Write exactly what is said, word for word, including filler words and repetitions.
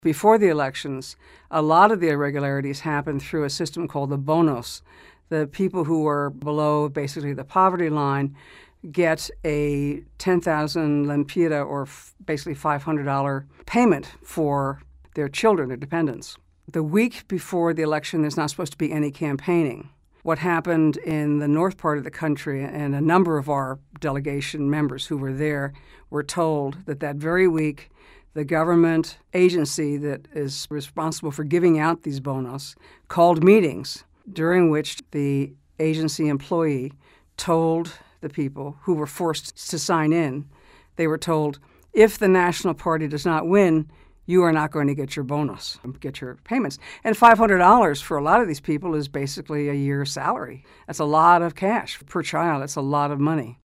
Before the elections, a lot of the irregularities happened through a system called the bonus. The people who were below basically the poverty line get a ten thousand lempira, or f- basically five hundred dollars payment for their children, their dependents. The week before the election, there's not supposed to be any campaigning. What happened in the north part of the country, and a number of our delegation members who were there were told that that very week, the government agency that is responsible for giving out these bonus called meetings during which the agency employee told the people who were forced to sign in, they were told, if the National Party does not win, you are not going to get your bonus, get your payments. And five hundred dollars for a lot of these people is basically a year's salary. That's a lot of cash per child. That's a lot of money.